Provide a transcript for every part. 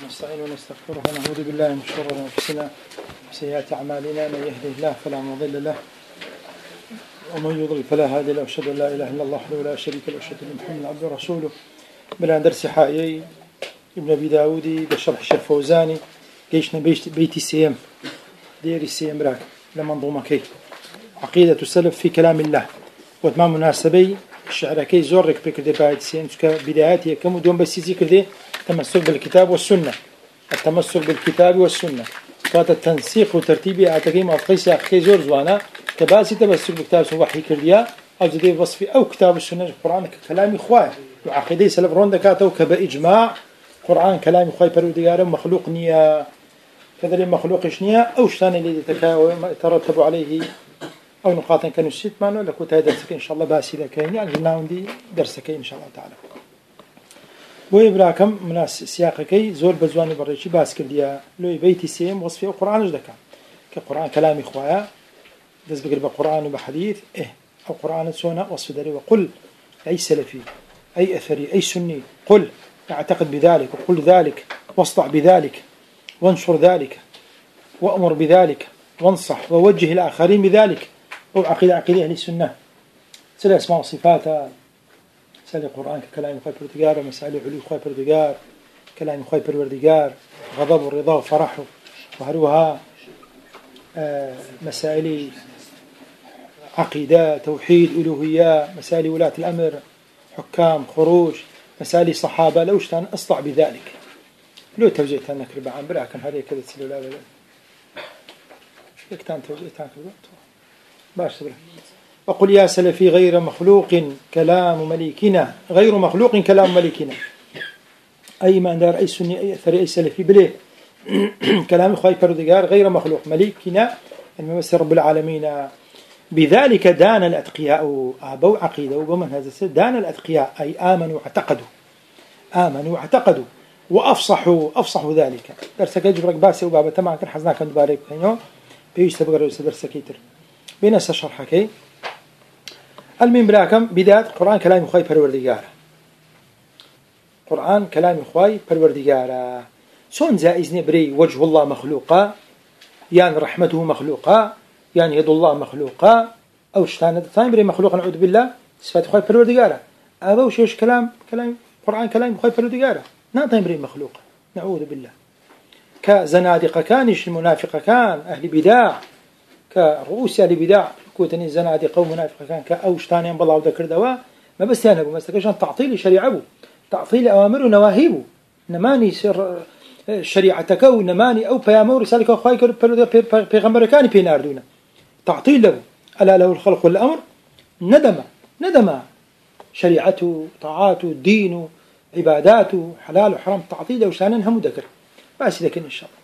ونستعين ونستغفره ونعوذ بالله من شرور أنفسنا وسيئات أعمالنا، من يهده الله فلا مضل له ومن يضلل فلا هادي له، أشهد أن لا إله إلا الله وحده لا شريك له، وأشهد أن محمدا عبده ورسوله. بلا درس حائي ابن أبي داودي بشرح الشيخ فوزاني جيشنا بيتي سيم ديري سيم راك لمنظومة كي عقيدة السلف في كلام الله، وتمام مناسبي الشعر كي زورك بكردي بعد سين كبداياتي كم دوم بس ذكر التمسك بالكتاب والسنة، التمسك بالكتاب والسنة فات التنسيق وترتيبي أعتقد ما في كي زور زوانا كباسي تمسك بالكتاب وحي كرديا أو جدي وصفي أو كتاب السنة القرآن كلام إخوان وعقيدة سلف رون دكاتو كبإجماع قرآن كلام إخوان بروديار مخلوق نية كذا مخلوق نية أو شان اللي يترتب عليه أو نقاط كانوا الست معنا لكو تهدرسك إن شاء الله باسي لكين يعني جناوندي درسك إن شاء الله تعالى. ويبراكم من سياقكي زور بزواني بريشي باس كرديا لو بيتي سيم وصفي القرآن جدك كقرآن كلام إخويا دز بقرب قرآن وبحديث أو قرآن سونا وصف داري وقل أي سلفي أي أثري أي سني قل اعتقد بذلك وقل ذلك واصدع بذلك وانشر ذلك وأمر بذلك وانصح ووجه الآخرين بذلك. وعقيدة أهل السنة سأل أسماء وصفاتها سأل القرآن كلام خير بردقار ومسائل علو خير بردقار كلام خير بردقار غضب ورضا وفرح وهروها مسائل عقيدة توحيد ألوهية مسائل ولاة الأمر حكام خروج مسائل صحابة لو اشتان أصطع بذلك لو توجيتها نكرب عن براكن هذه كذا تسلو لا بلا يكتان توجيتها كذا باش سبرا. وقل يا سلفي غير مخلوق كلام مليكنا غير مخلوق كلام مليكنا أي ما دار أي سني أي أثري أي سلفي بليه كلام خاي بردقار غير مخلوق مليكنا الممثل رب العالمين. بذلك دان الأتقياء أبو عقيدة وبمن هذا دان الأتقياء أي آمنوا واعتقدوا وأفصحوا ذلك. درسك يجبرك باسي وبابا تمام كن حزناك نبارك هنا بيش تبغى درسك يتر بين الشرح كي المين براكم بداية قرآن كلام خواي پروردگار قرآن كلام خواي پروردگار سون زائز نبري وجه الله مخلوقا يعني رحمته مخلوقا يعني يد الله مخلوقا أو شتان ثاني بري مخلوقا نعوذ بالله صفات خواي پروردگار أبو شيش كلام قرآن كلام خواي پروردگار نعطي بري مخلوق نعوذ بالله كزنادقة كانش المنافقة كان أهل بداع كرؤوس أهل بداع كوتني زنادقة ومنافقة كان كأوشتانين بالله وذكر دواء ما بس يعني أبو مستكشان تعطيل شريعه تعطيل أوامر ونواهيه نماني سر شريعتك ونماني أو بيامور رسالك وخايك بيغمبر كان بيناردونا تعطيل له ألا له الخلق والأمر ندم شريعته طاعاته دينه عباداته حلال وحرام تعطيل وشانين هم ذكر بس لكن إن شاء الله.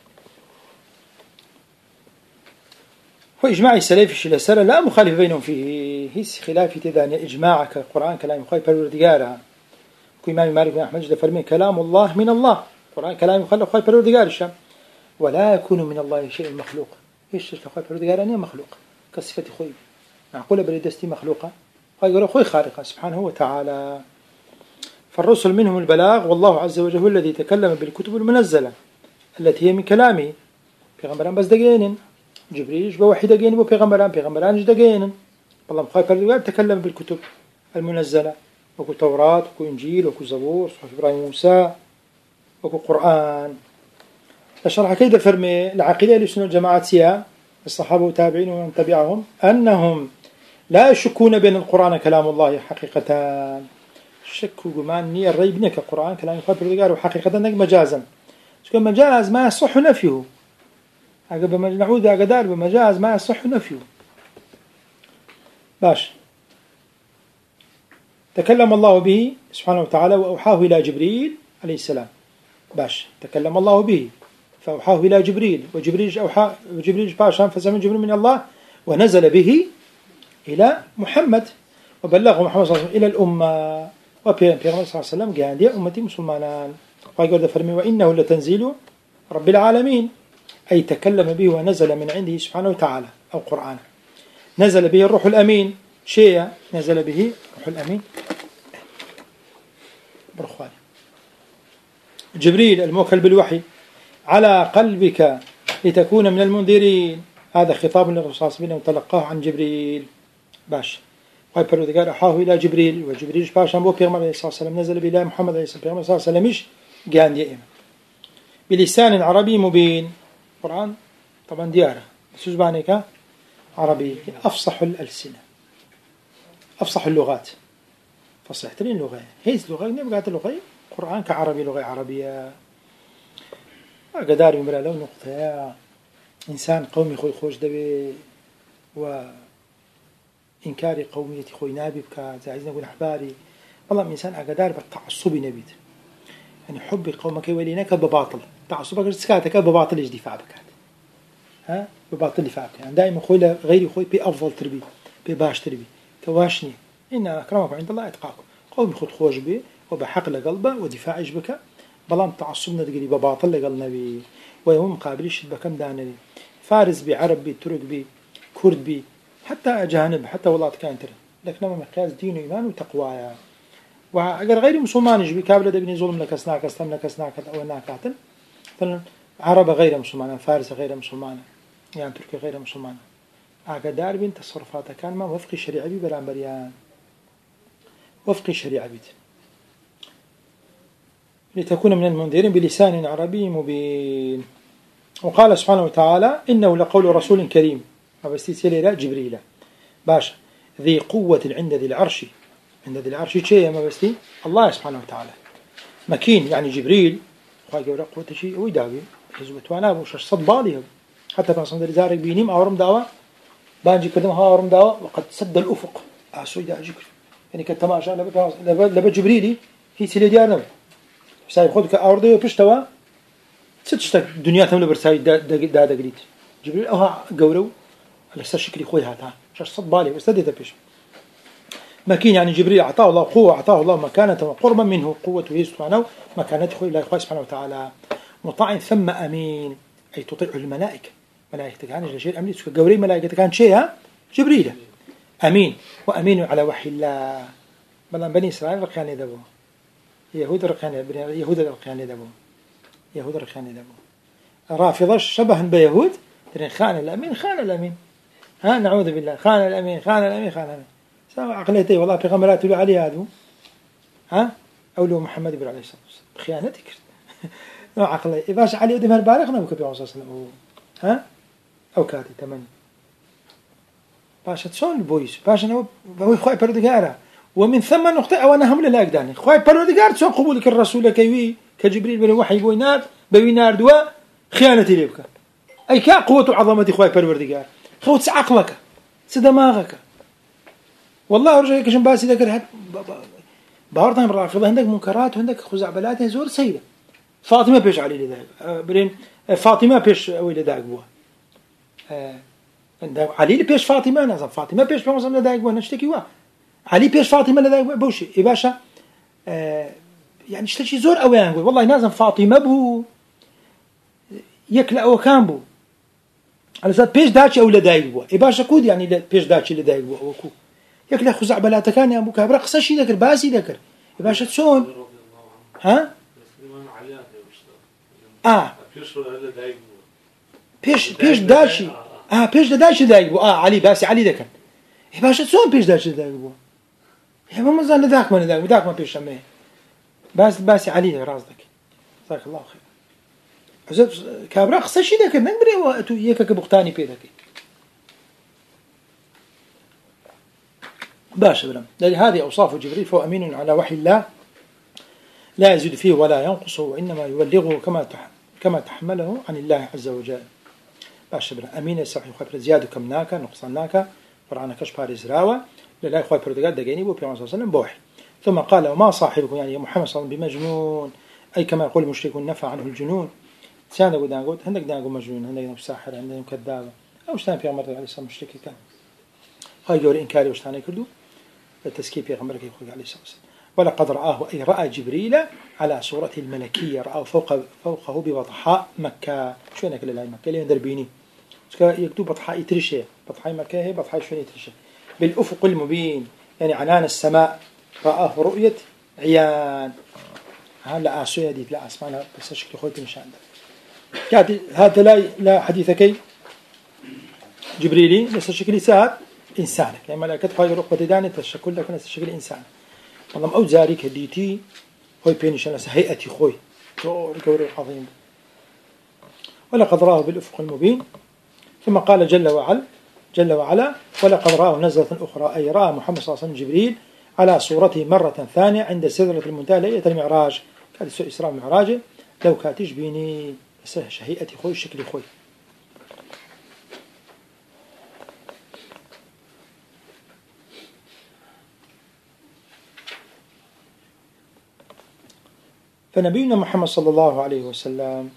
وإجماع السلف السلف لا مخالف بينهم فيه هيس خلاف تداني إجماعك القرآن كلام خاي پروردگارها كإمام مالك بن أحمد فرمي كلام الله من الله القرآن كلام خاي پروردگار الشام ولا يكون من الله شيء مخلوق إيش خاي پروردگار أني مخلوق كصفة خوي معقولة بلدستي مخلوقة خاي خوي خارقة سبحانه وتعالى. فالرسل منهم البلاغ والله عز وجل هو الذي تكلم بالكتب المنزلة التي هي من كلامه پیغمبران بس دقين جبريل بوحي دقين وبيغمبران دقين والله خاي پروردگار تكلم بالكتب المنزلة وكو توراة وكو إنجيل وكو زبور صحف إبراهيم موسى وكو قرآن. الشرح كيدا فرمي العقيدة لسنة الجماعة سيا الصحابة والتابعين ومن تبعهم أنهم لا يشكون بين القرآن كلام الله حقيقة شك وجمان نية الريب نيك القرآن كلام خاي پروردگار وحقيقة مجازا شكل مجاز ما يصح نفيه نعود أقدار بمجاز ما يصح نفيه. باش تكلم الله به سبحانه وتعالى وأوحاه إلى جبريل عليه السلام. باش تكلم الله به فأوحاه إلى جبريل وجبريل باشا فسمع جبريل من الله ونزل به إلى محمد وبلغه محمد صلى الله عليه وسلم إلى الأمة وبيغمبر صلى الله عليه وسلم قال يا أمتي مسلمان ويقول فرمي وإنه لتنزيل رب العالمين أي تكلم به ونزل من عنده سبحانه وتعالى أو قرآن نزل به الروح الأمين شيء نزل به الروح الأمين برخواني جبريل الموكل بالوحي على قلبك لتكون من المنذرين. هذا خطاب للرسول صلى الله عليه وسلم تلقاه عن جبريل. باش هاي پروردگار أحاه إلى جبريل، وجبريل باش أبو بيغمبر عليه الصلاة والسلام نزل بإله محمد عليه الصلاة والسلام مش قان دائما بلسان عربي مبين. القرآن طبعا ديارة سوزبانك عربي أفصح الألسنة، أفصح اللغات، فصحتين لغة هي اللغة نبقات اللغة القرآن كعربي لغة عربية. قدار يمرأ لو نقطة إنسان قومي خوي خوش دبي وإنكار قوميتي خوي نابي بك زعيزنا نقول أحباري والله إنسان أقدار بالتعصبي نبيت يعني حب قومك ولينك بباطل تعصبك سكاتك بباطل إيش دفاع بك ها بباطل دفاع بك يعني دائما خوي غيري خوي بأفضل تربي بباش تربي كواشني إن أكرمكم عند الله أتقاكم قومي خد خوش بي وبحق لقلبه ودفاع إيش بك بلام تعصبنا تقولي بباطل لقلنا بي ويوم مقابلش بكم دانري فارس بي عرب بي ترك بي كرد بي حتى أجانب حتى والله كان ترى لكن ما مقياس دين وإيمان وتقوى وأجر غير مسلمان يجي كابل ده بني ظلم لك سناك استم لك سناك أو ناكاتن مثلا عرب غير مسلمان فارس غير مسلمان يعني تركيا غير مسلمان أقدار بين تصرفاته كان ما وفق الشريعة بي برامبريان وفق الشريعة بيت لتكون من المنذرين بلسان عربي مبين. وقال سبحانه وتعالى إنه لقول رسول كريم وبستيسي لا جبريل باشا ذي قوة عند ذي العرش عند ذي العرش شيء ما بستي الله سبحانه وتعالى مكين يعني جبريل خواهي قوة قوة شيء ويداوي حزبة وانا وش صد بالي حتى فانصند رزارك بينيم أورم داوة بانجي كدم ها أورم داوة وقد سد الأفق أسوي دا جكر يعني كالتماشى لبا جبريلي هي سيلي ديارنا سايب خودك أورده وبشتوا ستشتك دنيا تملا برساي دا قريت جبريل أوها قورو لسه شكلي خوي هذا شاش صد بالي واستديت بيش مكين يعني جبريل أعطاه الله قوة أعطاه الله مكانة وقربا منه قوته سبحانه مكانته خوي الله سبحانه وتعالى مطاع ثم أمين أي تطيع الملائكة ملائكة كان شيء أمين قوري ملائكة كان شيء جبريل أمين وأمين على وحي الله بل بني إسرائيل رقيان يدبو يهود رقيان يهود رقيان يدبو يهود رقيان يدبو رافضة شبها بيهود خان الأمين خان الأمين ها نعوذ بالله خان الأمين خان الأمين خان الأمين سواء عقليتي والله في غمرات له علي هذا ها أو له محمد بن عليه الصلاة والسلام خيانتك نوع عقلي باش علي ودم هالبالغنا بكبي عليه الصلاة والسلام ها أو كاتي تمني باش تصون البويس باش أنا هو خوي بردقارة ومن ثم نقطة وأنا هم لا أقداني خوي بردقارة تصون قبولك الرسول كيوي كجبريل بن وحي بوينار دواء خيانتي ليبك أي كا قوة عظمة خوي بردقارة خوت عقلك سدماغك والله رجع كشن باسي ذكر بارتهم الرافضة عندك منكرات وعندك خزعبلات زور سيدة فاطمة بيش علي لذاك برين فاطمة بيش أولي لذاك بوها علي بيش فاطمة نازم فاطمة بيش بمصر لذاك بوها نشتكي واه علي بيش فاطمة لذاك بوشي إباشا يعني اشتكي زور أوي يعني والله نازم فاطمة بو يكلا وكان بو على أساس بيش داتش أو لذاك بوها إباشا كود يعني بيش داتش لذاك بوها وكو يكلا خزعبلات كان يا أبو كابر قصشي ذكر باسي ذكر إباشا تسون ها بيش داشي بيش داشي دايبو علي باسي علي ذكر باشا تسون بيش داشي دايبو يا ما مزال ذاك من ذاك ما بيش شمه باسي علي راسك جزاك الله خير عزب كابرا قصشي ذكر نقبري وقتو يكك بختاني بيدك باشا بلام هذه أوصاف جبريل فهو أمين على وحي الله لا يزيد فيه ولا ينقصه وإنما يبلغه كما تحمله عن الله عز وجل. باشا بلام أمين السحي خبر زيادة كمناك نقصناك فرعنا كشبار إزراوة لله خبر بردقات دقيني بو بيعمل صلى الله عليه وسلم بوحي ثم قال وما صاحبكم يعني محمد صلى الله عليه وسلم بمجنون أي كما يقول المشركون نفى عنه الجنون سيانا قد نقول هندك داقو مجنون هندك ساحر هندك كذاب أو شتان في عمر عليه الصلاة مشرك كان هاي جوري إنكاري وشتاني كردو التسكيب في عمر عليه الصلاة والسلام ولقد رآه أي رأى جبريل على صورة الملكية رآه فوقه ببطحاء مكة شو أنا كل مكة اللي دربيني يكتب بطحاء يترشة بطحاء مكة هي بطحاء شو يترشة بالأفق المبين يعني عنان السماء رآه رؤية عيان هلا آسوية دي لا أسمعنا بس شكل خويت مش عندك هذا لا حديثك جبريلي نفس الشكل ساعد إنسانك يعني ملائكة خير رقبة داني تشكل لك نفس الشكل إنسان والله أو زاريك هديتي هوي بينش نفس هيئتي خوي كوري عظيم ولقد راه بالأفق المبين ثم قال جل وعلا ولقد راه نزلة أخرى أي رأى محمد صلى الله عليه وسلم جبريل على صورته مرة ثانية عند سدرة المنتهى ليلة المعراج كان إسراء المعراج لو كاتش بيني هيئتي خوي شكلي خوي فنبينا محمد صلى الله عليه وسلم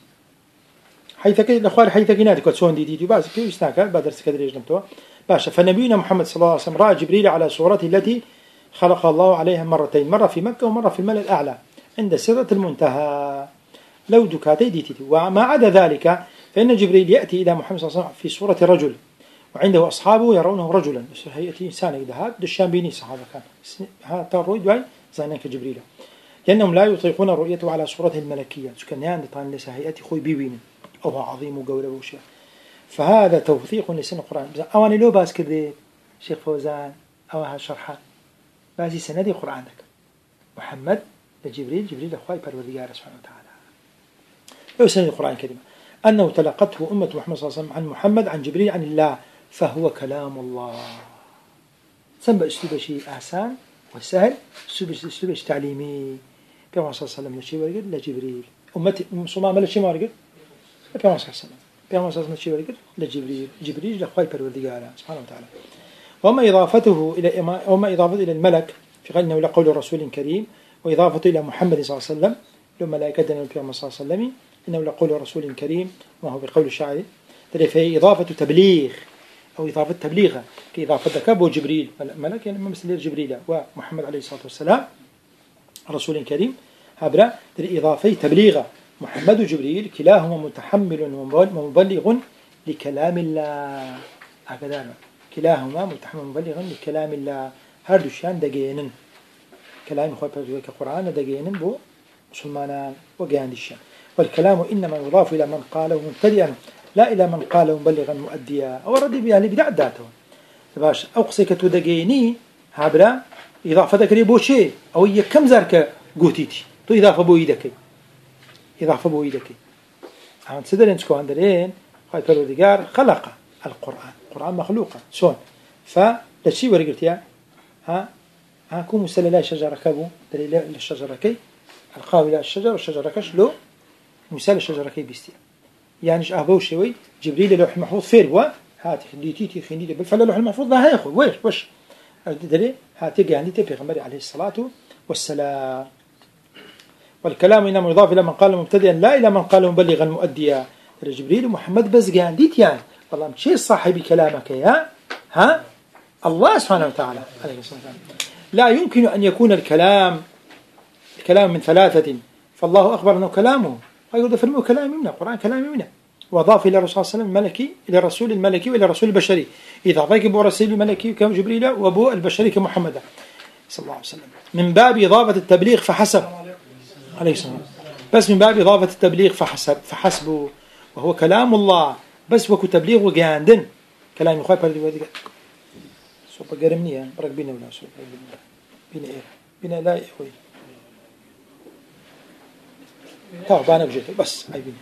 حيث الأخوار حيث كنادي كتسون دي باز كيف يستاك بدرس كدريج نمتوا باشا فنبينا محمد صلى الله عليه وسلم رأى جبريل على صورته التي خلق الله عليها مرتين مرة في مكة ومرة في الملأ الأعلى عند سدرة المنتهى لو دكاتي ديتي وما عدا ذلك فإن جبريل يأتي إلى محمد صلى الله عليه وسلم في صورة رجل وعنده أصحابه يرونه رجلا هيئة إنسان إذا دشان بيني صحابة كان ها تروي دواي زينك جبريل لأنهم لا يطيقون رؤيته على صورته الملكية سكان يعني ليس هيئتي خوي بيبين أو عظيم وقوله وشيء فهذا توثيق لسن القرآن أواني لو باس كذي شيخ فوزان أو هالشرحة بازي سندي قرآنك محمد لجبريل أخوي بالوديار سبحانه وتعالى لو سند القرآن الكريم أنه تلقته أمة محمد صلى الله عليه وسلم عن محمد عن جبريل عن الله فهو كلام الله سنبأ أسلوب شيء أحسان وسهل أسلوب تعليمي بيوم صلى الله عليه وسلم لشيء ورقد لجبريل أمتي صمام لشيء ما ورقد بيوم صلى الله عليه وسلم بيوم صلى الله عليه وسلم لشيء ورقد لجبريل لأخوي بالوديار سبحانه وتعالى وما إضافته إلى الملك في غير أنه لقول رسول كريم وإضافته إلى محمد صلى الله عليه وسلم لما ملائكتنا الكرام صلى الله عليه وسلم إنه لقول رسول كريم وهو بقول الشاعر فهي إضافة تبليغ أو إضافة تبليغ كإضافة كابو جبريل ملك يعني مثل جبريل ومحمد عليه الصلاة والسلام رسول كريم هبرا إضافة تبليغ محمد وجبريل كلاهما متحمل ومبلغ لكلام الله هكذا كلاهما متحمل ومبلغ لكلام الله هردوشان دقينن كلام خوي كقرآن دقينن بو مسلمان وقاندشان والكلام إنما يضاف إلى من قاله مبتدئا لا إلى من قاله مبلغا مؤديا أو ردي بها لبدع ذاته باش أقصيك تدقيني هابرا إضافة ذكري بو شيء أو هي كم زارك قوتيتي تو إضافة بو إيدكي عن سدر انتكو عندرين خايف الودقار خلق القرآن مخلوقا شون فلشي ورقلتيا ها كو مسللا شجرة كبو دليل الشجرة كي القاوي الشجر والشجرة كش لو مثال الشجرة كي بيستي يعني إيش أهبو شوي جبريل لوح المحفوظ فير هاتي خليتي خليتي بالفعل لوح المحفوظ لا هياخذ وش دليل هاتي يعني تبي عليه الصلاة والسلام والكلام إنما يضاف إلى من قال مبتدئا لا إلى من قال مبلغا مؤديا جبريل ومحمد بس قانديت يعني والله مشي صاحب كلامك يا ها الله سبحانه وتعالى عليه الصلاة والسلام لا يمكن أن يكون الكلام من ثلاثة فالله أخبر أنه كلامه ويقول فرمه كلام منا القرآن كلام منا وأضاف إلى الرسول صلى الله عليه وسلم الملكي إلى الرسول الملكي وإلى الرسول البشري إذا ضاق أبو رسول الملكي كجبريل وأبو البشري كمحمد صلى الله عليه وسلم من باب إضافة التبليغ فحسب عليه السلام بس من باب إضافة التبليغ فحسبه وهو كلام الله بس وكو تبليغ وقاندن كلام يخوي بردي ودي سوف قرمني يعني برك بينا ولا سوف بينا لا يخوي طب أنا بجيت بس هاي بينا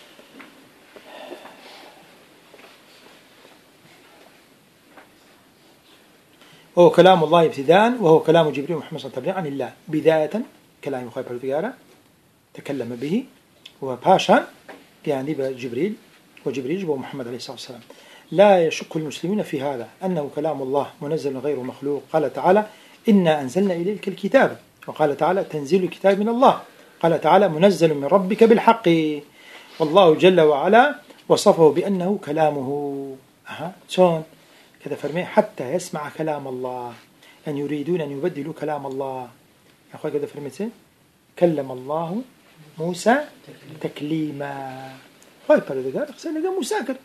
وهو كلام الله ابتداء وهو كلام جبريل محمد صلى الله عليه وسلم عن الله بداية كلام يخوي بردي تكلم به وباشا يعني بجبريل وجبريل ومحمد عليه الصلاة والسلام لا يشك المسلمين في هذا أنه كلام الله منزل غير مخلوق قال تعالى إنا أنزلنا إليك الكتاب وقال تعالى تنزيل الكتاب من الله قال تعالى منزل من ربك بالحق والله جل وعلا وصفه بأنه كلامه شون كذا فرمي حتى يسمع كلام الله أن يريدون أن يبدلوا كلام الله يا أخوة كذا فرميته كلم الله موسى تكليما خايف على ذلك خسنا جا موسى كر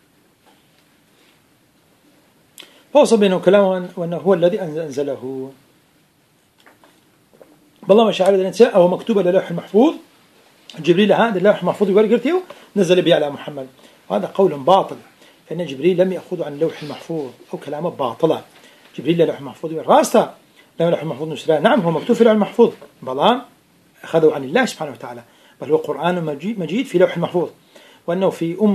فوصل بينه كلام وأنه هو الذي أنزله بالله ما شاء على الإنسان أو مكتوب على لوح المحفوظ جبريل هذا اللوح المحفوظ ورقرته نزل به على محمد، وهذا قول باطل، فإن جبريل لم يأخذ عن اللوح المحفوظ أو كلامه باطلة. جبريل لوح المحفوظ راسته لما لوح المحفوظ نسراه، نعم هو مكتوب في اللوح المحفوظ، بلان أخذوا عن الله سبحانه وتعالى، بل هو قرآن مجيد في لوح المحفوظ، وأنه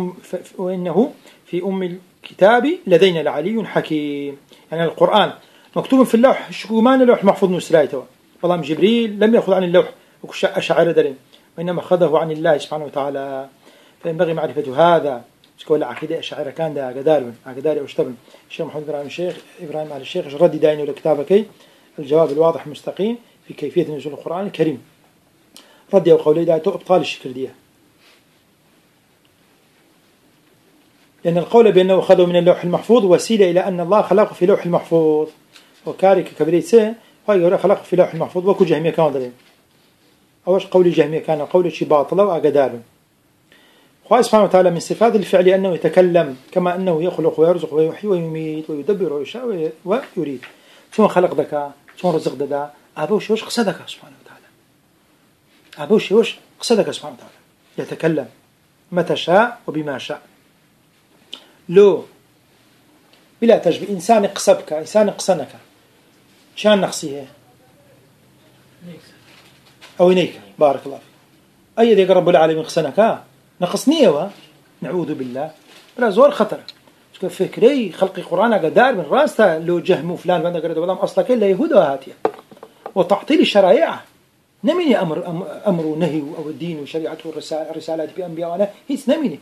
في أم الكتاب لدينا لعلي حكيم. يعني القرآن مكتوب في اللوح، شكومان اللوح المحفوظ نسرايته، بلان جبريل لم يأخذ عن اللوح أشعر درين، وإنما أخذه عن الله سبحانه وتعالى. فينبغي معرفة هذا. كل عقيدة أشعر كان ده عقدار واشتبن. الشيخ محمد إبراهيم على الشيخ ردي داينه لكتابك الجواب الواضح المستقيم في كيفية نزول القرآن الكريم، ردي وقولي دايته إبطال الشكر ديه، لأن القول بأنه أخذه من اللوح المحفوظ وسيلة إلى أن الله خلقه في لوح المحفوظ، وكارك كبريت سي خلقه في لوح المحفوظ وكو جهمية كان ذلك. أوش قولي جهمية كان قولي شي باطلة وأقدار. الله سبحانه وتعالى من صفات الفعل أنه يتكلم، كما أنه يخلق ويرزق ويحيي ويميت ويدبر ويشاء ويريد. ثم خلق ذكاء، ثم رزق ذا، أبوش وش قصدك سبحانه وتعالى، أبوش وش قصدك سبحانه وتعالى، يتكلم متى شاء وبما شاء، لو بلا تشبيه. إنسان قصبك، إنسان قصنك، شان نقصيه أو إنيك، بارك الله فيك. أي ذيك رب العالمين قصنك نقصنيه، نعوذ بالله، بلا زور خطر. فكري خلق القرآن قدار من راسته، لو جهم فلان بنا قرد والله أصلك إلا يهودا هاتيا، وتعطيل الشرائع نمني أمر ونهي أو الدين وشريعته الرسالات بأنبياء وانا هيس نمني.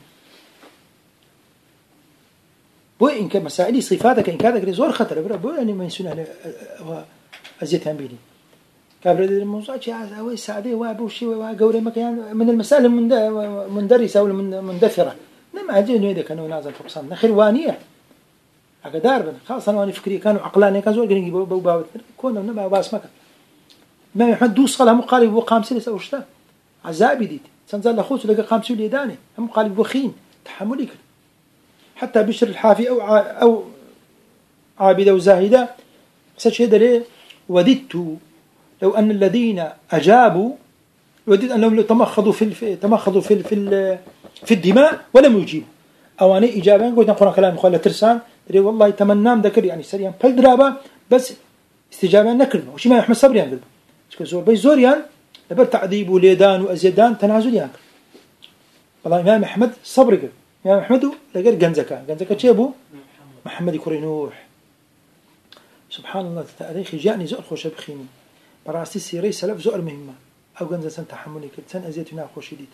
بو إنك مسائل صفاتك إن كذا زور خطر، بو يعني ما ينسونه أزيتها بيني كابر الموضوع شيء أوي سعدي وابوشي وجوري مكان من المسائل المندرسة أو المندثرة، نما أجي إنه إذا كانوا نازل فقصان خيروانية أقدار بنا خاصة وأنا فكري كانوا عقلاني كانوا قريني بوباوت كونوا نما باس مكان ما يحد دوس خلا مقالب وقام سلسة وشتا عزاب ديت سنزل لخوص لقى قام سولي داني هم قالب وخين تحملي كده. حتى بشر الحافي أو عابدة وزاهدة سشهد ليه وددت لو أن الذين أجابوا، وددت أنهم لو تمخضوا في الدماء ولم يجيبوا، أو أنا إجابة قلت نقرأ كلام مخالة ترسان والله تمنام ذكر يعني سريان فالدرابة بس استجابة نكرنا وشي ما يحمل صبر يعني زور بي زور يعني لبر تعذيب وليدان وأزيدان تنازل يعني والله إمام أحمد صبر قل إمام أحمد لقر جنزكا شيبو محمد كورينوح سبحان الله تاريخي جاءني زور خوش بخيني براسي سيري سلف زور مهمة أو جنزة سن تحملي كل سن أزيتنا خوش جديد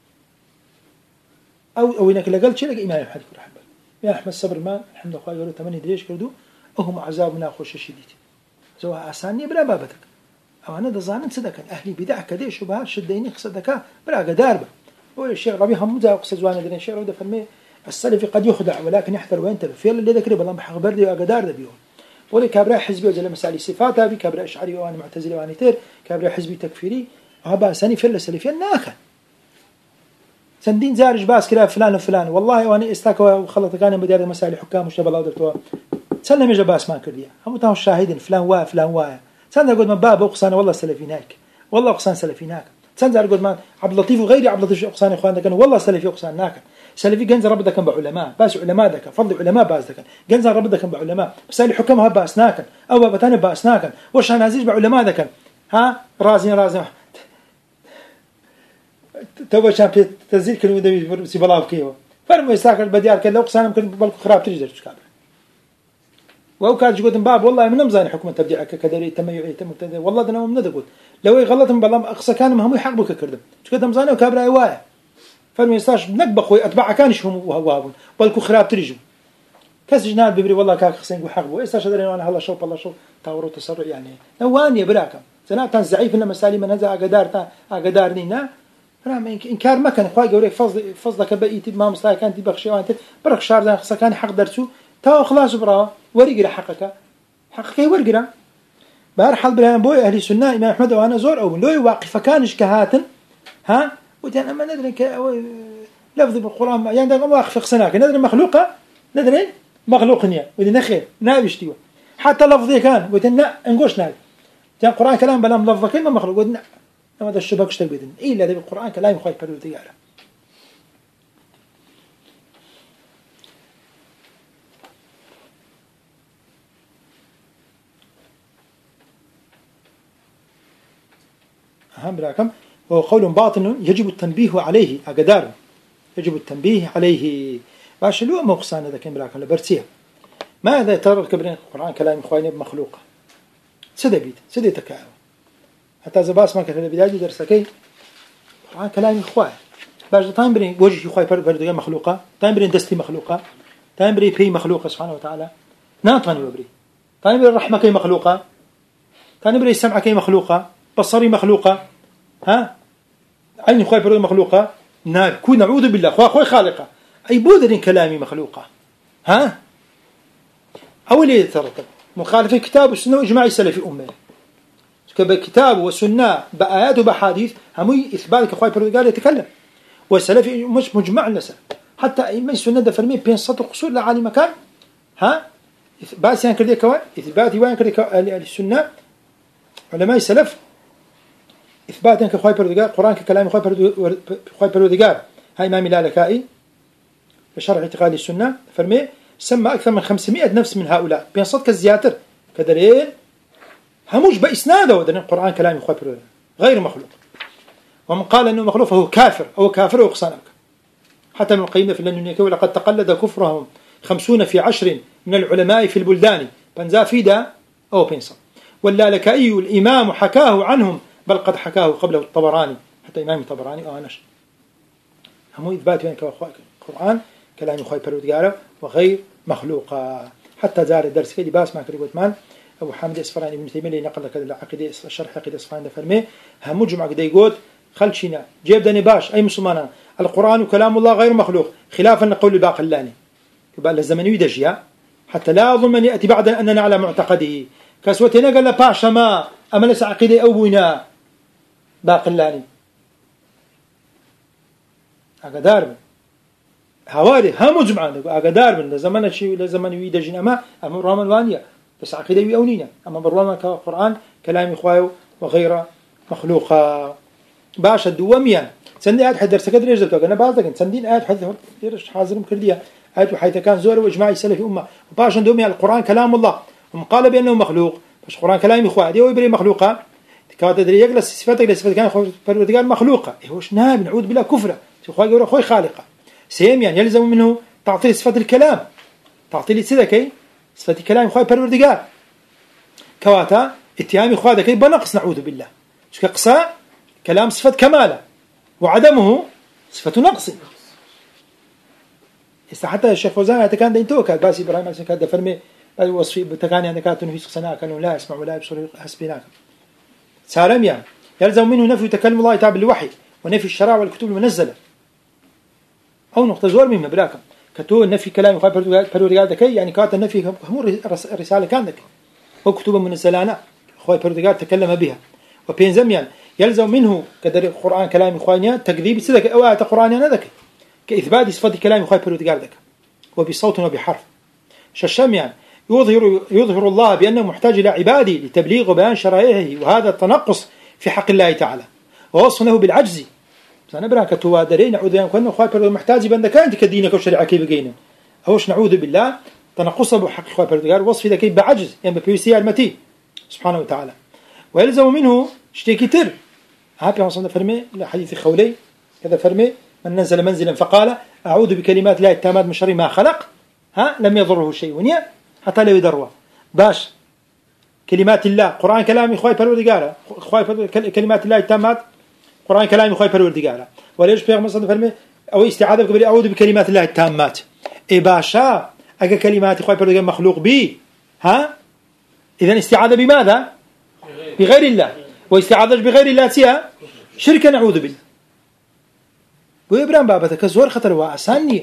أو إنك لقلت شيء لقى إمام أحمد كورينوح يا أحمد صبر ما الحمد لله يقولوا 8 دريش كردو وهم عذابنا خوش شديد زوا أساني بلا بابتك أو أنا ضزانن صدقا أهلي بدع كذا شبهات شديني صدقا بلا قداربه. والشيخ ربي هم ذا قصة زوانا درين الشيخ ربي فرمي السلفي قد يخدع ولكن يحذر وينتبه في اللي ذكر بالله بحق بردي وقدار ذا بيهم. ولي كابراء حزبي وزل مسالي صفاتها بكابراء أشعري وأنا معتزلي وأنا تير كابراء حزبي تكفيري وهبا سني في السلفي ناكل سندين زارج باس كلا فلان وفلان والله وأنا استاكوا وخلط كان بدار مسائل حكام وشباب الله درتوا سلم يجا باس ما كرديا هم تاهم الشاهدين فلان وا سند أقول من باب أقصان والله سلفيناك والله أقصان سلفيناك سند أقول من عبد اللطيف وغيري عبد اللطيف أقصان إخواننا كانوا والله سلفي أقصاناك سلفي جنز رب كان بعلماء باس علماء ذاك فضل علماء باس ذاك جنز رب كان بعلماء مسائل الحكام هب باسناك أو بابتان باسناك وش أنا عزيز بعلماء ذاك ها رازين توبة شام تزيد كل مدة سبلاف كيو فرموا يساكر بديار كله أقصان يمكن بالك خراب تجدر تشكابه وهو كان جود باب والله من مزان حكومة تبديع كدري تميع والله ده نوم ندقول لو يغلط من بالله أقصى كان مهم يحقبك كردم شكده مزانه وكابرا يوايا فرموا يستاش نقبق وأتباع كانش هم وهوابون بالك خراب ترجم كاس جناب ببري والله كاك خسين وحقبه يستاش هذا أنا هلا شوف الله شوف تاورو تسرع يعني نواني براكم سنة زعيف إن مسالي من هذا أقدار نينا فرام إنكار ما كان خواي جوري فضلك بقيت ما مصلحة كانت بخشي وأنت برك شهر ذا خص كان حق درسو تا خلاص برا ورقة حقك ورقة بهر حال بلا بوي أهل السنة إمام أحمد وأنا زور أو لو يواقف كانش كهاتن ها وتن أما ندري لفظ بالقرآن يعني ده واقف خصناك ندري مخلوقة ندري مخلوقني ودي نخير نابشتيو حتى لفظي كان وتن نقوش نال كان القرآن كلام بلا لفظ كلمة مخلوق ودنا أما هذا الشبه كشتك بدن إلا ده بالقرآن كلام يخوي پروردگاره. أهم براكم وهو قول باطن يجب التنبيه عليه أقدار يجب التنبيه عليه باش لو موقصان هذا كان براكم لبرسيه ماذا يترك بين القرآن كلام إخواني بمخلوقه سدي تكاو حتى زباس ما كان في البداية درسكي القرآن كلام إخوان باش تايم برين وجه إخوان بردقان مخلوقه تايم برين دستي مخلوقه تايم برين بي مخلوقه سبحانه وتعالى ناطني وبري تايم برين الرحمة كي مخلوقه تايم برين السمع كي مخلوقه بصري مخلوقه ها عين إخوان بردقان مخلوقه كون نعوذ بالله أخوي خالقه أي بودرين كلامي مخلوقه ها أول يترتب مخالفة كتاب والسنة وإجماع السلف أمة كتاب والسنة بآيات وبحاديث هم إثبات كخوي بردقال يتكلم والسلف مش مجمع النسل حتى أئمة السنة ده فرمي بين سطر قصور لعالي مكان ها بس يعني كردي كوان إثبات وين كردي السنة علماء السلف إثبات يعني كخوي بردقال قرآن ككلام خوي بردقال هاي إمام الالكائي بشرح اعتقاد السنة فرمي سمى أكثر من 500 نفس من هؤلاء بين صدق الزياتر كدليل هموش بإسناده ودن القرآن كلام يخوي غير مخلوق ومن قال أنه مخلوق فهو كافر أو كافر وقصانك حتى من القيمة في اللنونيكي ولقد تقلد كفرهم 50 في 10 من العلماء في البلدان بنزافيدا أو بينصر واللالكائي الإمام حكاه عنهم بل قد حكاه قبله الطبراني حتى إمام الطبراني أو أنش همو إثبات بأن القرآن كلام يخوي بردقاره وغير مخلوقا حتى زار الدرس في لباس ما كريم وثمان أبو حامد إسفراني ابن تيمية اللي نقل كذا العقيدة الشرح عقيدة إسفراني ده فرمي هم مجمع كده يقول خلشنا جيب دني باش أي مسلمان القرآن كلام الله غير مخلوق خلافا لقول الباقلاني يبقى الزمني دجيا حتى لا أظن من يأتي بعد أننا على معتقده كسوتنا قال باش ما أملس عقيدة أبونا باقلاني أقدار هواري هم مجمعان أقدار من زمان شيء لزمان ويدجين أما رامن وانيا بس عقيدة ويأونينا أما برواما كقرآن كلام إخواه وغير مخلوقا باش الدواميا سندي آيات حد درس كدر يجدك أنا بعضك سندين آيات حد يرش حاضرهم كرديا آيات وحيث كان زور وإجماع السلف أمة باش الدواميا القرآن كلام الله هم قال بأنه مخلوق باش القرآن كلام إخواه دي ويبري مخلوقا كانت تدري يجلس صفاتك لصفات كان فالوردقال مخلوقة هوش ناب نعود بلا كفرة إخواه يقول أخوي خالقة سيم يعني يلزم منه تعطيل صفة الكلام تعطيل سيدكي صفة الكلام إخوة بروردقار كواتا اتهام إخوة ذكي بنقص نعوذ بالله شو كقصاء كلام صفة كمالة وعدمه صفة نقص حتى الشيخ فوزان كان دينتو كان باسي إبراهيم كان فرمي الوصف بتكاني عندك كانوا في سنة كانوا لا يسمعوا ولا يبصروا حسبناك سالم يعني يلزم منه نفي تكلم الله تعالى بالوحي ونفي الشرع والكتب المنزلة أو نقطة زور مهمة بلاكم كتو نفي كلام يخاف بردقال ذكي يعني كانت النفي هم الرسالة كان ذكي وكتب منزلانا خواي بردقال تكلم بها وبين زميان يلزم منه كدر القرآن كلام إخوانيا تكذيب سدك أو آية قرآنيا ذكي كإثبات صفة كلام خواي بردقال ذكي وبصوت وبحرف ششميان يظهر الله بأنه محتاج إلى عبادي لتبليغ وبيان شرائعه وهذا التنقص في حق الله تعالى ووصفه بالعجز أنا براك توادرين نعوذ بالله كأنه خواي بردقال محتاج بأن كانت كدينك وشريعة كيف جينا أوش نعوذ بالله تنقص بحق خواي بردقال وصف ذا كيف بعجز يعني بيسيا المتي سبحانه وتعالى ويلزم منه اشتكيتر هابي عصام فرمي لحديث خولي كذا فرمي من نزل منزلا فقال أعوذ بكلمات الله التامات من شر ما خلق لم يضره شيء ونيا حتى لا يدروه باش كلمات الله قرآن كلام خواي بردقال كلمات الله التامات قرآن كلام خواي بردقال وليش بيغم صلى فرمي أو استعاذة قبل أعوذ بكلمات الله التامات باشا أجا كلمات خواي بردقال مخلوق بي إذن استعاذة بماذا؟ بغير الله واستعاذة بغير الله سيها شركة نعوذ بالله وإبراهيم بابتك الزور خطر وأسانية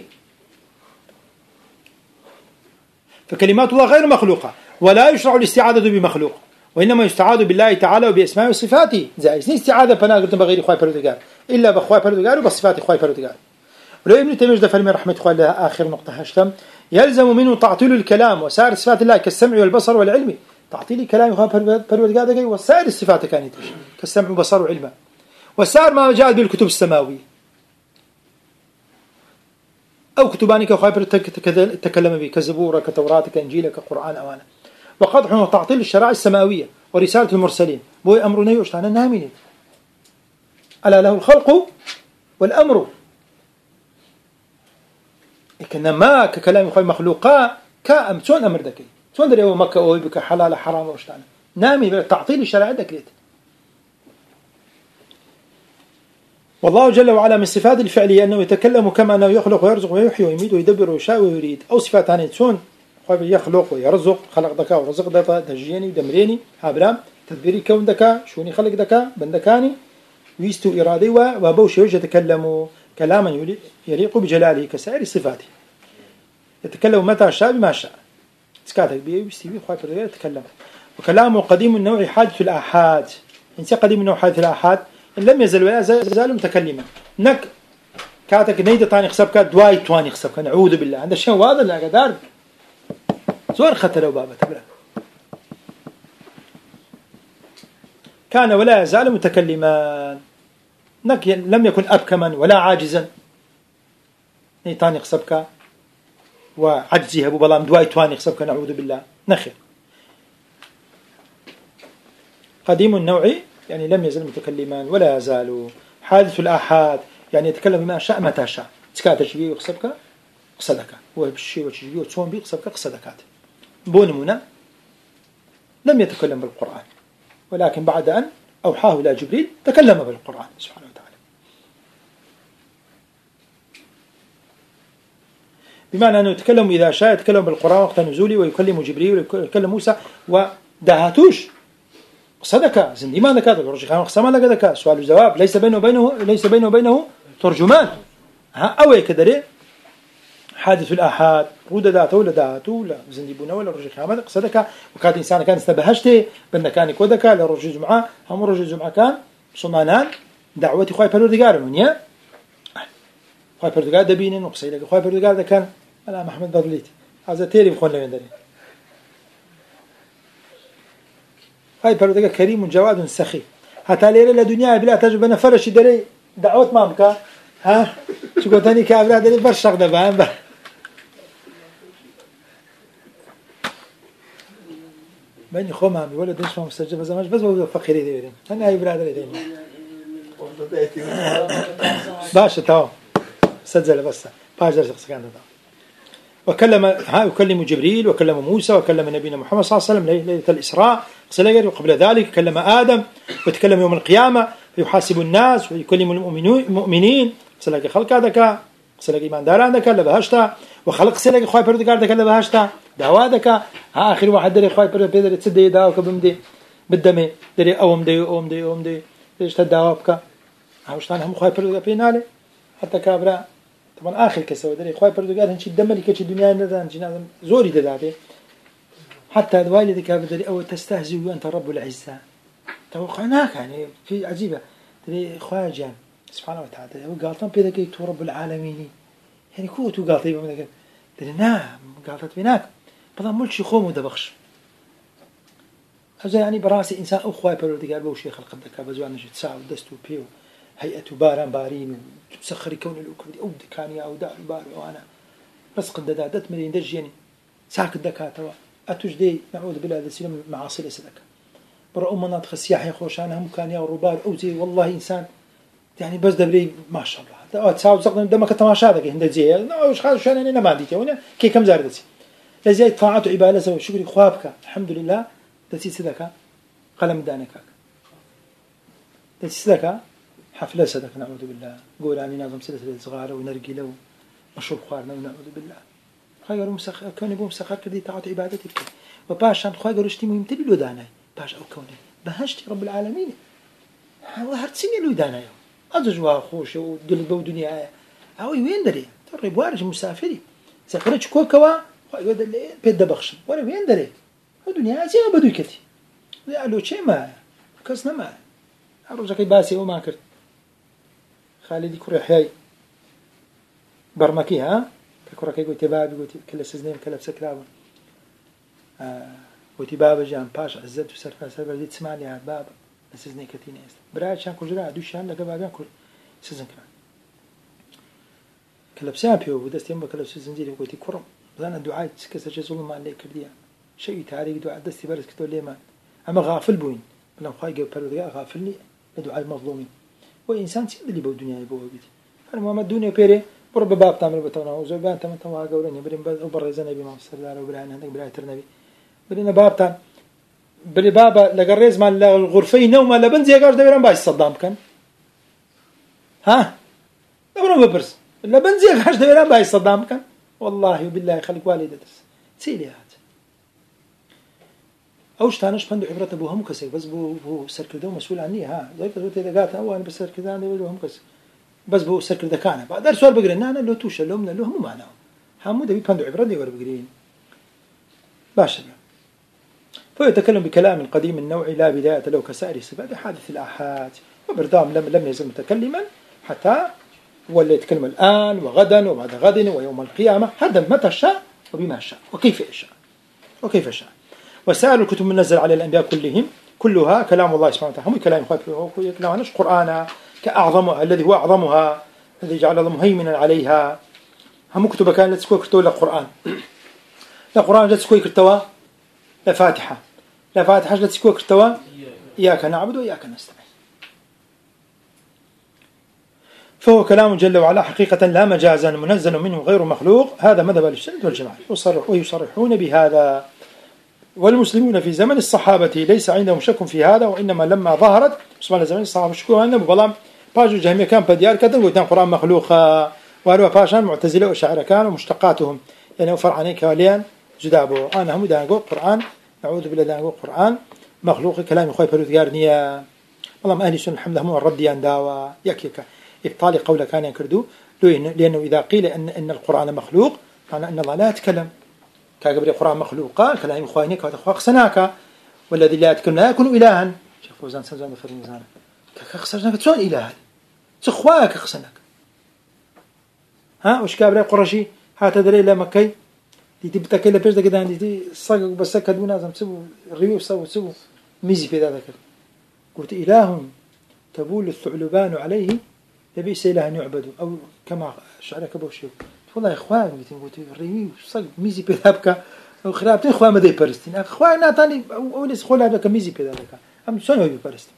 فكلمات الله غير مخلوقة ولا يشرع الاستعاذة بمخلوق وإنما يستعاذ بالله تعالى وبأسماء وصفاته زائز استعاذة فناقرت بغير خواي بردقال إلا بخواي بردقال وبصفات خواي بردقال ولو ابن تيمية ده فرمي رحمة الله لها آخر نقطة هشتم يلزم منه تعطيل الكلام وسائر صفات الله كالسمع والبصر والعلم تعطيل كلام خواي بردقال وسائر الصفات كانت كالسمع والبصر والعلم وسائر ما جاء بالكتب السماوية أو كتبانك وخايبر تكلم به كزبورة كتوراة كإنجيل كقرآن أوانا وقدح وتعطيل الشرائع السماوية ورسالة المرسلين بوي أمرنا يوشتانا نامين ألا له الخلق والأمر لكن ما ككلام خايب مخلوقا كأم تون أمر ذكي تون دري مكة أو بك حلال حرام وشتانا نامي تعطيل الشرائع ذكريت والله جل وعلا من صفات الفعلية أنه يتكلم كما أنه يخلق ويرزق ويحيي ويميت ويدبر ويشاء ويريد أو صفات ثانية تون يخلق ويرزق خلق دكا ورزق دكا تجيني ودمريني هابرام تدبيري كون دكا شوني خلق دكا بندكاني ويستو إرادي وبوش يتكلم كلاما يليق بجلاله كسائر صفاته يتكلم متى شاء بما شاء سكاتك بيه ويستوي خايف يتكلم وكلامه قديم النوع حادث الآحاد إنسى قديم النوع حادث الآحاد إن لم يزل ولا زال متكلما نك كاتك نيد طاني خسبك دواي تواني خسبك نعوذ بالله هذا شيء واضح لا قدار زور خطر وبابا تبرا كان ولا يزال متكلما نك لم يكن أبكما ولا عاجزا نيطاني خسبك وعجزي أبو بلام دواي تواني خسبك نعوذ بالله نخير قديم النوع يعني لم يزل متكلما ولا يزال حادث الآحاد يعني يتكلم بما شاء متى شاء تكات تشبيه وخسبك قصدك وبالشيء وتشبيه وتصوم به قصدك قصدكات بونمنا لم يتكلم بالقرآن ولكن بعد أن أوحاه إلى جبريل تكلم بالقرآن سبحانه وتعالى بمعنى أنه يتكلم إذا شاء يتكلم بالقرآن وقت نزوله ويكلم جبريل ويكلم موسى ودهاتوش صدق زندي ما ذكر الرجل خام خصما لك ذكر سؤال وجواب ليس بينه وبينه ترجمان أو كدري حادث الآحاد رود ذاته ولا ذاته ولا زندي بنا ولا الرجل خام صدق وكان إنسان كان استبهشته بأن كان كودك للرجل جمعة هم الرجل جمعة كان صمانان دعوتي خايف الردقار منيا خايف الردقار دبينين وقصيلك خايف الردقار ده كان أنا محمد ضرليتي هذا تيري بخون لين دري هاي بردك كريم جواد سخي حتى ليلة الدنيا بلا تجربة نفرش دري دعوت مامك ها شو قلتني كابلا دري برشق دبان بني خو مامي ولا دش ما مستجب زماش بس هو فقير يديرين أنا هاي برادر يدين باش تاو سجل بس باجر شخص كان ده وكلم جبريل وكلم موسى وكلم نبينا محمد صلى الله عليه وسلم ليلة الإسراء وقبل ذلك كلم آدم وتكلم يوم القيامة ويحاسب الناس ويكلم المؤمنين سلك خلق هذاك سلك إيمان دار عندك لبهشتا وخلق سلك خواي بردقار ذاك لبهشتا دعوة ذاك آخر واحد دري خواي بردقار تسدي داو كبمدي بالدم دري أوم دي ليش تدعوة بك هاوشتان هم خواي بردقار بينالي حتى كابرا طبعا آخر كسر دري خواي بردقار هنشي الدم اللي كتشي الدنيا ندان زوري تدعي حتى الوالد ذيك بدري أو تستهزئ وأنت رب العزة توقعناك يعني في عجيبة دري خواجة سبحانه وتعالى وقالتم بيدك تو رب العالمين يعني كوتو قالتي بمدك دري نعم قالت بيناك بدل ملشي خوم ودبخش هذا يعني براسي إنسان أخوي بردي قال بوشي خلق الدكا بزوان نجد ساعة ودستو بيو هيئة باران بارين وتسخري كون الأكبر أو دكانيا أو دار بار وأنا رزق الدادات مدين دجيني ساك الدكاتوا أتوجدي نعوذ بالله السلام معاصي لسلك برا مناطق السياحة خوشانها مكانيا والربار أو زي والله إنسان يعني بس دبري ما شاء الله تساوي زقنا دمك تماشى ذاك هند زي وش خالص شان أنا ما عندي وانا كي كم زاردتي لزي طاعة وعبادة سوى شكري خوابك الحمد لله تسي صدقة قلم دانك تسي صدقة حفلة صدقة نعوذ بالله قول عني نظم سلسلة صغار ونرقي له مشروب خوارنا ونعوذ بالله خير مسخر كوني بوم مسخر كردي طاعة عبادتك وباش عند خير اشتي مهم تبي له داناي باش أو كوني بهشتي رب العالمين هو هرتسيني له داناي أزجوا خوش ودل بودنيا هو وين دري ترى بوارج مسافري سافرت كوكوا خير اللي بيد بخش ولا وين دري الدنيا زي ما بدو كتي قالوا شيء ما كسنا ما أرجعك باسي وما كرت خالدي كره حي برمكي ها كرة كي قلت باب قلت كل سزنين كلا بسكرابا قلت باب جام باش عزت وسرفا سرفا زيت تسمع لي هاد باب سزني كتير است برای شان کجرا دوشان لقى بابان كل سزن كمان كلبسان بيو بدست يوم بكلبس زنجيري وقتي كرم زانا دعاء كسر جزول ما عليه كرديا شيء تاريخ دعاء دستي برس كتول ليمان أما غافل بوين لو خايق بردقاء غافلني لدعاء المظلومين وإنسان سيد اللي بالدنيا يبوه بيتي أنا ما الدنيا بيري برب باب تعمل بتونا وزبان تمن تما قولني برين بر زنبي ما صلى الله عليه وسلم عندك براية النبي برينا باب تام بري بابا لقريز مال الغرفين نوم لا بنزي قاش دبران باش صدام كان ها دبران ببرس لا بنزي قاش دبران باش صدام كان والله وبالله خليك والدتس سيلي هات اوش تانش بندو عبرة ابوهم كسي بس بو سركدو مسؤول عني ها زي قلت اذا قالت هو انا بس سركدان ابوهم كسي بس بو سركد كان بعد سؤال بقرنا انا لو توش لهم له هم معناه حمود بي بندو عبرة دي ور بقرين باشا فيتكلم بكلام قديم النوع لا بداية له كسائر الصفات حادث الآحاد وبردام لم يزل متكلما حتى ولا يتكلم الآن وغدا وبعد غد ويوم القيامة هذا متى شاء وبما شاء وكيف شاء وسائر الكتب المنزل على الأنبياء كلها كلام الله سبحانه وتعالى هم كلام كلام عنش قرآن كأعظمها الذي هو أعظمها الذي جعل الله مهيمنا عليها هم كتب كان لتسكوي كتوا للقرآن لا قرآن لتسكوي كتوا لا فاتحة لتسكوي كتوا إياك نعبد وإياك نستعين فهو كلام جل وعلا حقيقة لا مجازا منزل منه غير مخلوق هذا مذهب السنة والجماعة ويصرحون بهذا والمسلمون في زمن الصحابة ليس عندهم شك في هذا وإنما لما ظهرت بسم زمن الصحابة شكوا عندهم بلام باجو جهمية كان بديار كتن قلت القرآن مخلوق وهو باشان معتزلة وشاعر كانوا مشتقاتهم يعني فرعاني كواليان جدابو أنا هم دانقوا القرآن نعوذ بالله دانقوا القرآن مخلوق كلام خوي بردقار نيا والله أهل السنة الحمد لله هم الرديان داوا يكيك إبطال قول كان ينكردو لأنه إذا قيل أن القرآن مخلوق معنى أن الله لا يتكلم كقبل القرآن مخلوقا كلام إخوانك وتخواق سناك والذي لا يتكلم لا يكون إلها شيخ فوزان سنزان فرمزان كخسرناك تسون إلها تخواك خسناك ها وش قبل القرشي هات دري لا مكي دي تبتكي لا بيش ده كده دي صاق بس كدونا لازم تسوي ريو سووا ميزي في ذلك قلت إله تبول الثعلبان عليه لبئس إله يعبد أو كما شعرك بوشيو والله إخوان قلت ريو صاق ميزي في ذلك أو خرابتين إخوان ما دي برستين إخوان ناتاني أو ليس خول هذا كميزي في ذلك أم شنو هو برستين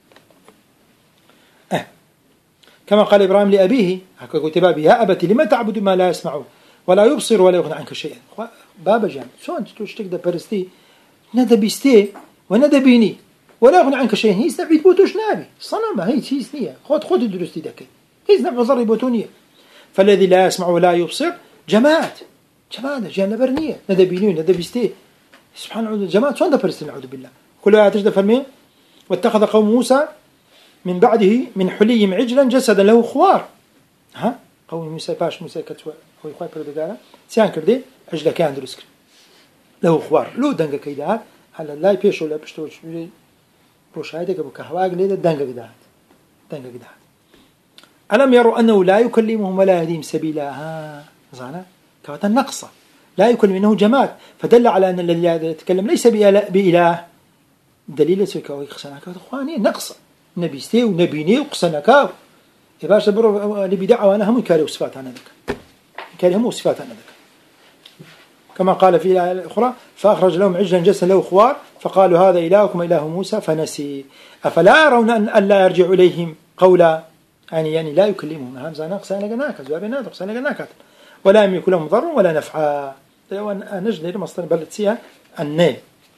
كما قال إبراهيم لأبيه هكا قلت بابي يا أبتي لما تعبد ما لا يسمع ولا يبصر ولا يغني عنك شيئا بابا جان شلون تشتقد برستي ندى بيستي وندى بيني ولا يغني عنك شيئا هي سنبيت بوتوش نابي صنم هي سنية خذ درستي دكي هي سنب وزر بوتونية فالذي لا يسمع ولا يبصر جماعات جان برنية ندى بيني وندى بيستي سبحان الله جماعات شلون برستي نعوذ بالله كل آية تجد فرمين واتخذ قوم موسى من بعده من حليهم عجلا جسدا له خوار ها قوم موسى باش موسى كتوا هو يخاي بردقاله سيان كردي عجله كان درسك له خوار لو دنگا كيدات على لا بيش ولا بشتوش بوشايدك ابو كهواق ليده دنگا قدات ألم يروا أنه لا يكلمهم ولا يهديهم سبيلا ها زانا كواتا نقصة لا يكلم إنه جماد فدل على أن الذي يتكلم ليس بإله دليل سويكا ويخسناك أخواني نقصة نبي استي ونبيني وقسناك يباش برو نبي دعوة أنا هم يكاري وصفات عن ذلك يكاري هم وصفات عن ذلك كما قال في الآية الأخرى فأخرج لهم عجلا جسدا له خوار فقالوا هذا إلهكم إله موسى فنسي أفلا يرون أن لا يرجع إليهم قولا يعني لا يكلمهم هم زانا قسناك زوابنا قسناك ولا يملك لهم ضر ولا نفع نجد المصدر بلتسيها أن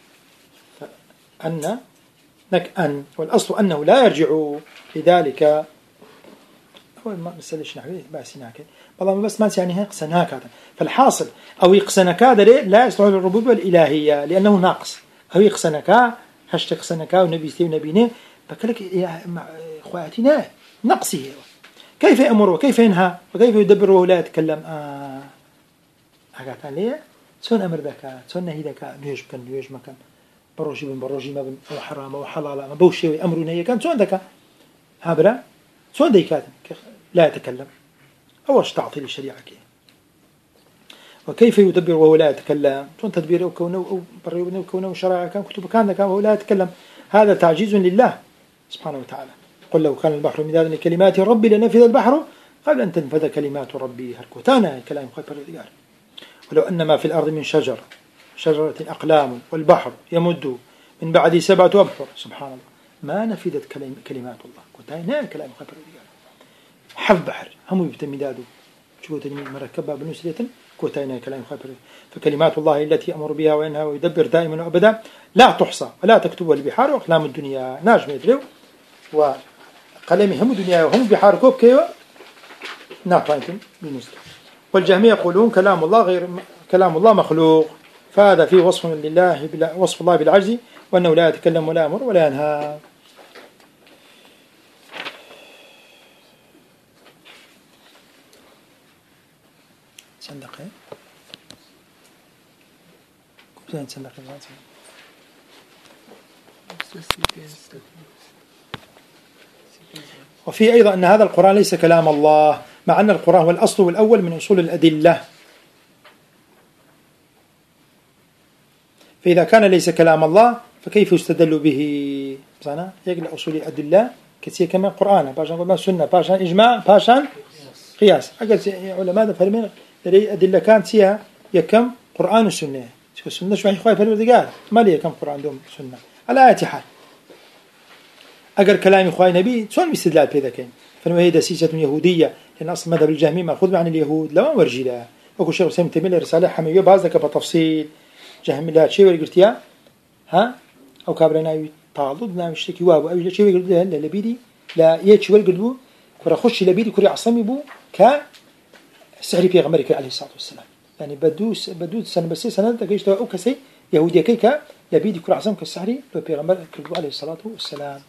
أن والأصل أنه لا يرجع لذلك أول ما نسألش نحوي باسيناك والله بس ما يعني قسناك هذا فالحاصل أو يقسناك هذا لا يصلح للربوبية الإلهية لأنه ناقص أو يقسناك هشت قسناك ونبي سي ونبينه بكلك يا إخواتنا نقصه كيف يأمر وكيف ينهى وكيف يدبر وهو لا يتكلم أقعد عليه سون أمر ذاك سون نهي ذاك نيج مكان بروجي ما بن أو حرام أو حلال ما بوشي أمرنا هي كان سون ذاك هابرا سون ذيك لا يتكلم أوش تعطيل الشريعة كي وكيف يدبر وهو لا يتكلم سون تدبيره وكونه أو بريونه وكونه شرائع كان كتب كان وهو لا يتكلم هذا تعجيز لله سبحانه وتعالى. قل لو كان البحر مدادا لكلمات ربي لنفذ البحر قبل أن تنفذ كلمات ربي. هركوتانا كلام خير الرجال. ولو أن ما في الأرض من شجرة أقلام والبحر يمد من بعد 7 أبحر سبحان الله ما نفذت كلمات الله. كوتانا كلام خير الرجال. حف بحر هم يبتمدادوا شو تجميع مركبة بنسلة كوتانا كلام خير. فكلمات الله التي أمر بها وينهى ويدبر دائما وأبدا لا تحصى ولا تكتبها البحار وأقلام الدنيا ناجم يدروا وقلم هم الدنيا وهم بحار كوب كيو ناطعتم بالنسبة. والجهمية يقولون كلام الله غير كلام الله مخلوق فهذا فيه وصف لله وصف الله بالعجز وأنه لا يتكلم ولا يأمر ولا ينهى. صندقين وفي أيضا أن هذا القرآن ليس كلام الله مع أن القرآن هو الأصل والأول من أصول الأدلة. فإذا كان ليس كلام الله فكيف يستدل به؟ زانا يقل أصول الأدلة كثير كما القرآن باشان قلنا سنة باشان إجماع باشان قياس. أقل علماء فهمين الأدلة كانت فيها يكم قرآن والسنة. السنة شو يعني خايف فالوردقال ما ليه كم قرآن دوم سنة على آية حال. أقل كلام إخوان نبي شلون بيستدلال بهذا كين؟ فهي دسيسة يهودية لأن أصل مذهب الجهمية مأخوذ عن اليهود لو ورجي لها. وكل شيء سيم تميل رسالة حمية بهذا بتفصيل جهم لا شيء ورجتيا ها أو كابرنا تعضد نام يشتكي وابو أو شيء ورجت له لا بيدي لا يتشي ورجدو كره خش لا بيدي كره عصامي بو ك سحري في غمرك عليه الصلاة والسلام. يعني بدوس سنة بس سنة تجيش توا أوكسي يهودية كيكا لبيدي كل عصام كالسحري لو بيغمر عليه الصلاة والسلام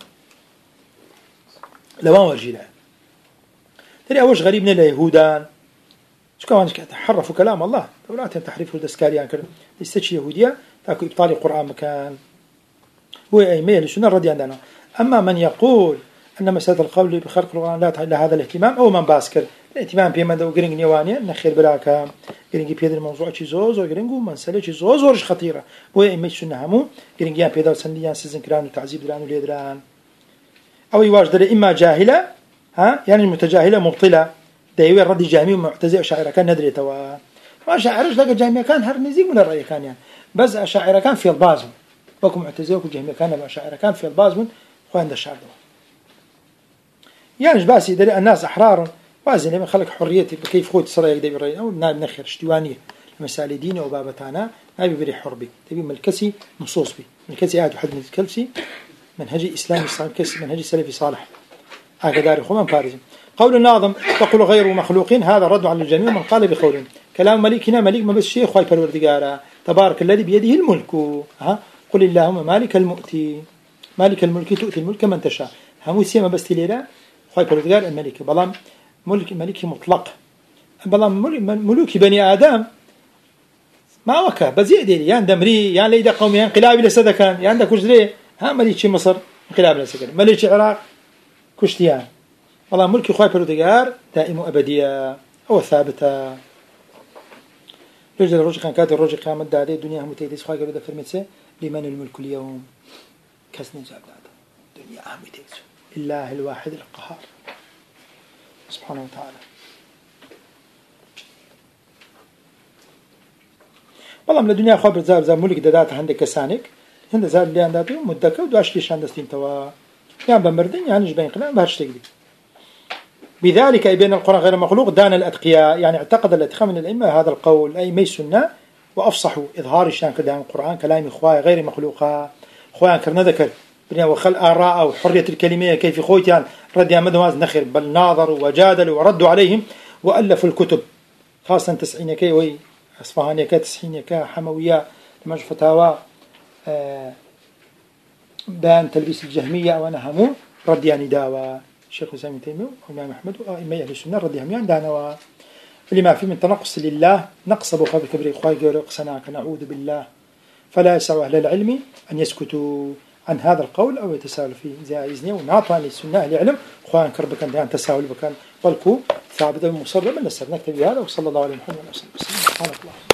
لوان ورجيله. ترى أوش غريب من اليهودان شو كمان حرفوا كلام الله دولاتهم تحريف الدسكاليان كده يستشي يهودية تاكل إبطال القرآن مكان هو أيمية لسنة رضي عننا. أما من يقول أن مسألة القول بخلق القرآن لا تحل هذا الاهتمام أو من باسكر الاهتمام بما دو جرينج نيوانيا نخير بلاك جرينج بيد الموضوع شيء زوز وجرينجو مسألة شيء زوز خطيرة هو أيمية سنة همو جرينج يان بيدا وسنديان سيزن كران وتعذيب دران وليدران أو يواجد إما جاهلة ها يعني المتجاهلة مبطلة دايوي الرد جامي ومعتزئ شاعر كان ندري توا ما شاعرش لقى جامي كان هر نزيق من الرأي كان يعني بس شاعر كان في البازم بكم معتزئ وكل جامي كان شاعر كان في البازم خوان ده الشعر يعني بس يدري الناس أحرار وازن من خلق حريتي بكيف خوت صار يقدر الرأي أو ناب نخر اشتوانية مسائل دينه وبابتانا نبي بري حربي تبي ملكسي نصوص بي ملكسي قاعد واحد من الكلسي منهجي إسلامي صالح كسي منهجي سلفي صالح هكذا خمان بارزين. قول الناظم تقول غير مخلوقين هذا رد على الجميع من قال بقول كلام مليكنا مليك ما بس شيء خايف الوردقارة تبارك الذي بيده الملك قل اللهم مالك الملك تؤتي الملك من تشاء همو سيما بس تليلا خايف الوردقارة الملك بلام ملك مطلق بلام ملوك بني آدم ما وكا بزيد يعني دمري يعني ليدا قومي انقلابي لسدكان يعني عندك وجري ها مليك مصر انقلاب لسدكان مليك العراق كشتيان والله ملك خايف الوردقار دائم أبدية أو ثابتة. رجل الرجل كان كاتب الرجل قامت دادي الدنيا هم تيديس خايف الوردقار فرمتسي لمن الملك اليوم كسني جاب دادا الدنيا هم تيديس الله الواحد القهار سبحانه وتعالى. والله من الدنيا خابر زاب ملك دادات عندك كسانك هند زاب اللي عنداتي مدكة ودواش ليش عندستين توا يعني بمردين يعني جبين قلنا بهرش تقدي. بذلك أي بين القرآن غير مخلوق دان الأتقياء يعني اعتقد الاتقاء من الأئمة هذا القول أي مي سنة وأفصحوا إظهار الشان كده عن القرآن كلام إخوة غير مخلوقة إخوان كرنا ذكر بنيا وخل آراء وحرية الكلمية كيف خويتان رد يا مدواز نخر بل ناظروا وجادلوا وردوا عليهم وألفوا الكتب خاصة تسعينيكي وي أصفهانيكا تسعينيكا حموية لمجد فتاوى بان تلبيس الجهمية وأنا همو رد يعني داوى الشيخ الإسلام ابن تيمية والإمام أحمد وأئمة أهل السنة رد يعني دانا ولما في من تنقص لله نقص أبو خالد كبري إخوائي قصناك نعوذ بالله فلا يسع أهل العلم أن يسكتوا عن هذا القول أو يتساهلوا فيه زائزني ونعطى للسنة أهل العلم إخوان كربكان دان تساهل بكان بلكو ثابت ومصر من السر نكتب بهذا وصلى الله عليه وسلم سبحانك الله.